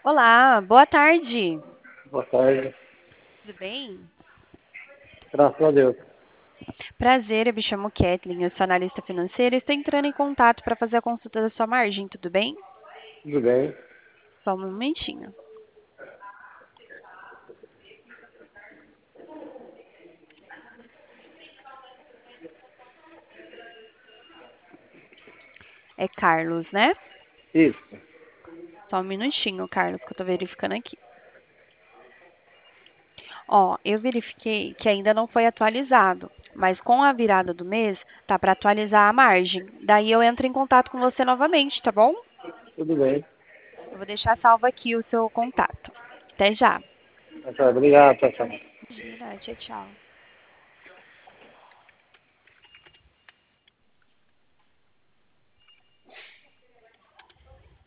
Olá, boa tarde. Boa tarde. Tudo bem? Graças a Deus. Prazer, eu me chamo Kathleen, eu sou analista financeira e estou entrando em contato para fazer a consulta da sua margem, tudo bem? Tudo bem? Só um momentinho. É Carlos, né? Isso. Só um minutinho, Carlos, que eu estou verificando aqui. Ó, eu verifiquei que ainda não foi atualizado, mas com a virada do mês, tá para atualizar a margem. Daí eu entro em contato com você novamente, tá bom? Tudo bem. Eu vou deixar salvo aqui o seu contato. Até já. Obrigado, tchau, tchau. Imagina, tchau, tchau.